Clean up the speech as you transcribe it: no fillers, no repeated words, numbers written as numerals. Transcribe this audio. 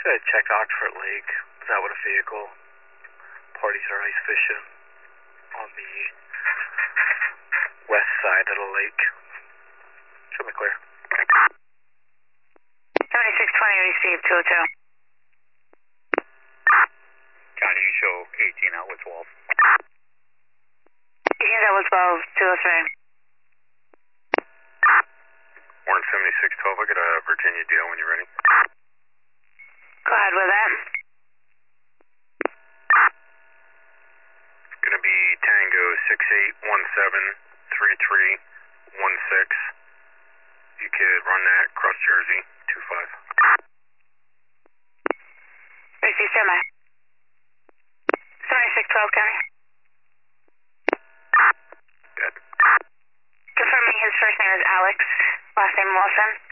check Oxford Lake. Is that with a vehicle? Parties are ice fishing on the west side of the lake. Show me clear. 7620 received 202. County, you show 18 out with 12. 18 out with 12, 203. Warren 7612, I got a Virginia deal when you're ready. Go ahead with that. It's gonna be Tango 68173316. You could run that across Jersey 25. Receive semi. 7612 County. Good. Confirming his first name is Alex, last name Wilson.